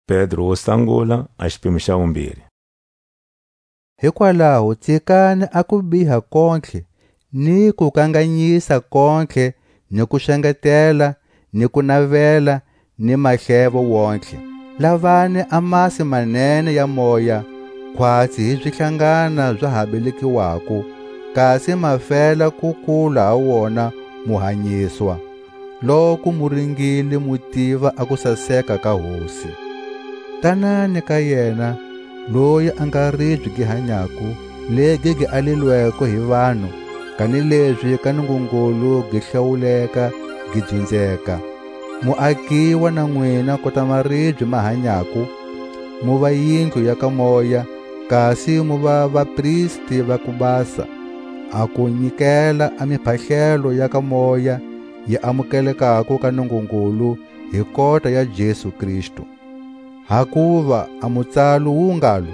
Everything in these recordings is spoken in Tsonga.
Pedro wo sangula a xipimo xa vumbirhi. Hikwalaho tsikani a ku biha kontlhe ni ku kanganyisa kontlhe ni ku xengetela ni ku navela ni mahlevo wontlhe. Lavani amasi manene ya moya khwatsi hi swihlangana bya habelekiwako, kasi mafela ku kula ha wona mu hanyiswa. Loko mu ringile mu tiva a ku saseka ka Hosi. Tanani ka yena loyi a nga ribye gi hanyaku, legi gi aleliweko hi vanhu, kanilebyi ka Nungungulu gi hlawuleka gi dzundzeka. Mu akiwa na n'wina kota maribye ma hanyaku, mu va yindlu ya ka moya, kasi mu va vapristi va ku basa, a ku nyikela a miphahlelo ya ka moya yi amukelekaka ka Nungungulu hi kota ya Jesu Kristu. Hakuva a mutsalo wu ngalo,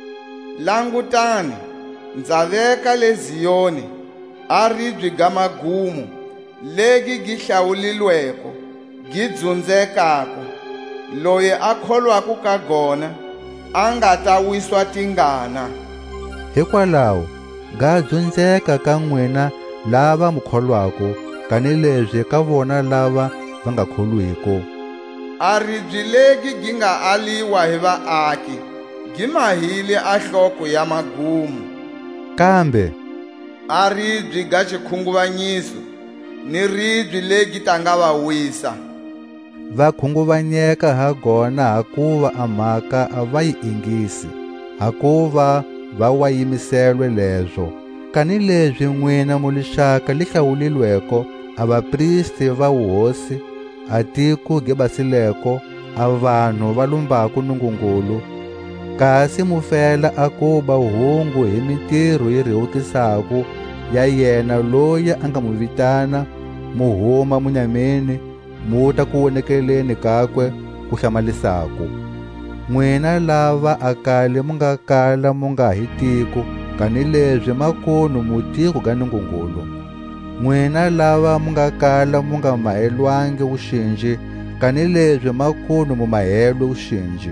langutani, ndza veka le Ziyoni a ribye ga magumu, legi gi hlawulilweko gi dzundzekako, loyi a kholwaka ka gona a nga ta wiswa tingana. Hikwalaho ga dzundzeka ka n'wina lava mu kholwako, kanilebyi ka vona lava va nga kholwiko. A ribye legi gi nga aliwa hi vaaki gi mahile a nhloko ya magumu, kambe a ribye ga xikhunguvanyiso ni ribye legi ta nga va wisa. Va khunguvanyeka ha gona hakuva a mhaka a va yi ingisi, hakuva va wa yimiselwe lebyo. Kanilebyi n'wina mu lixaka li hlawulilweko, a vapristi va wuhosi, a tiko gi basileko, a vanhu va lumbaka Nungungulu, kasi mu fela a kuba hungu hi mintirho yi rihukisako ya yena loyi a nga mu vitana mu huma munyameni mu ta ku vonekeleni kakwe ku hlamalisako. N'wina lava a kale mu nga kala mu nga hi tiko, kanilebyi makunu mu tiko ga Nungungulu. N'wina lava mu nga kala mu nga mahelwangi vuxinji, kanilebyi makunu mu mahelwe vuxinji.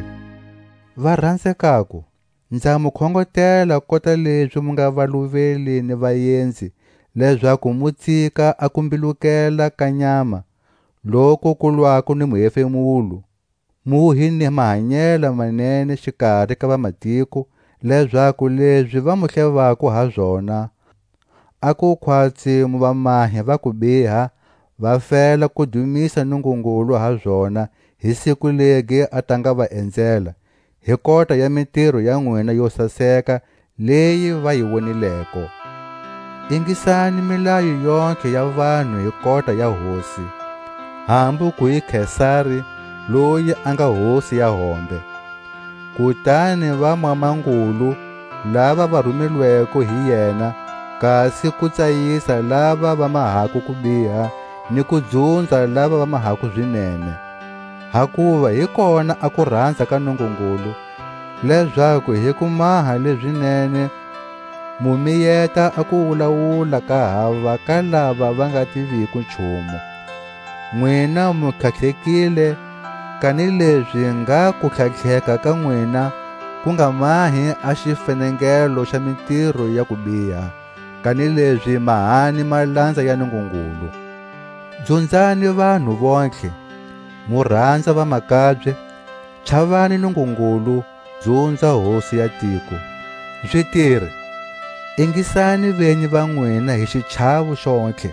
Va rhandzekako, ndza mu khongotela kota lebyi mu nga valuveli ni vayenzi, leswaku mu tsika a ku mbilukela ka nyama, loko ku lwaka ni muhefemulo, mu hi ni mahanyela manene xikarhi ka vamatiko, leswaku lebyi va mu hlevako ha byona. A ku khwatsi mu vamahi va ku biha, va fela ku dumisa Nungungulu ha byona hi siku legi a ta nga va endzela, hi kota ya mintirho ya n'wina yo saseka leyi va yi vonileko. Ingisani milayo yonke ya vanhu hi kota ya Hosi, hambu ku hi Kesari loyi a nga hosi ya hombe. Kutani va Mamangulu lava va rhumeliweko hi yena, kasi ku tsayisa lava va mahaku ku biha ni ku dzundza lava va mahaku swinene. Hakuva hi kona a ku rhandza ka Nungungulu, leswaku hi ku maha lebyinene mu miyeta a ku wulawula ka hava ka lava va nga tiviki nchumu. N'wina mu tlhatlhekile, kanilebyi nga ku tlhatlheka ka n'wina ku nga mahi a xifenengelo xa mintirho ya ku biha, kanilebyi mahani malandza ya Nungungulu. Dzundzani vanhu vontlhe, mu rhandza vamakabye, chavani Nungungulu, dzundza hosi ya tiko. Switirhi, ingisani venyi va n'wina hi xichavo xontlhe,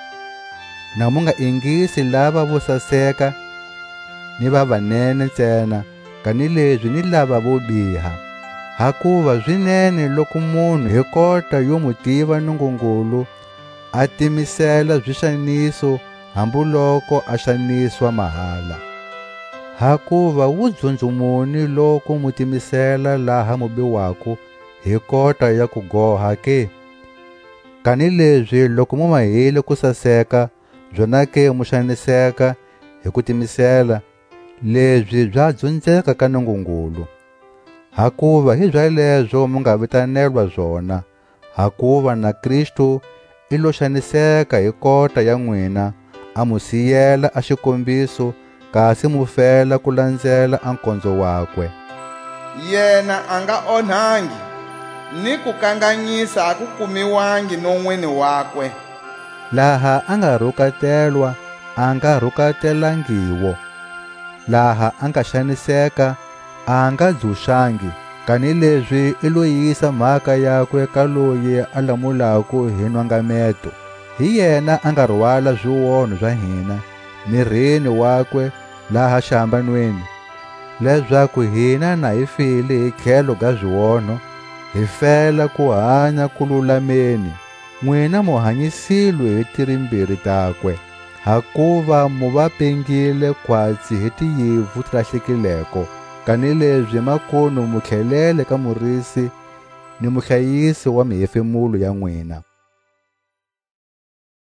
na mu nga ingisi lava vo saseka ni vavanene ntsena, kanilebyi ni lava vo biha. Hakuva swinene loko munhu hi kota yo mu tiva Nungungulu a timisela swixaniso hambuloko a xaniswa mahala. Hakuva wu dzundzumuni loko mu timisela laha mu biwako hi kota ya ku goha ke? Kanilebyi loko mu mahile ku saseka, byona ke mu xaniseka hi ku timisela, lebyi bya dzundzeka ka Nungungulu. Hakuva hi byalebyo mu nga vitanelwa byona, hakuva na Kristu i lo xaniseka hi kota ya n'wina, a mu siyela a xikombiso, kasi mu fela ku landzela ankondzo wakwe. Yena a nga onhangi, ni ku kanganyisa a ku kumiwangi non'wini wakwe. Laha a nga rhukatelwa a nga rhukatelangiwo, laha a nga xaniseka a nga dzuxangi, kanileswi i lo yisa mhaka yakwe ka loyi a lamulaku hi nwangameto. Hi yena a nga rhwala swiwono swa hina mirini wakwe laha xihambanweni, leswaku hina na hi file hi tlhelo ka swiwono, hi fela ku hanya ku lulameni. N'wina mu hanyisilwe hi tirimbirhi takwe, hakuva mu va pengile khwatsi hi tiyivu ti lahlekileko, kanileswi makuno mu tlhelele ka murisi ni muhlayisi wa mihefemulo ya n'wina.